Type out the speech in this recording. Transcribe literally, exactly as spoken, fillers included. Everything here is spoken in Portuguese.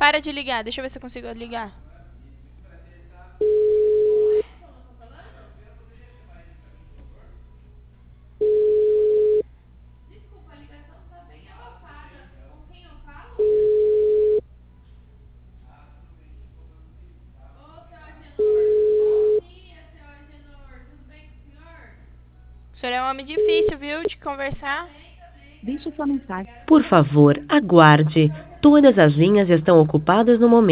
para de ligar. Deixa eu ver se eu consigo ligar. O senhor é um homem difícil, viu, de conversar. Deixe sua mensagem. Por favor, aguarde. Todas as linhas estão ocupadas no momento.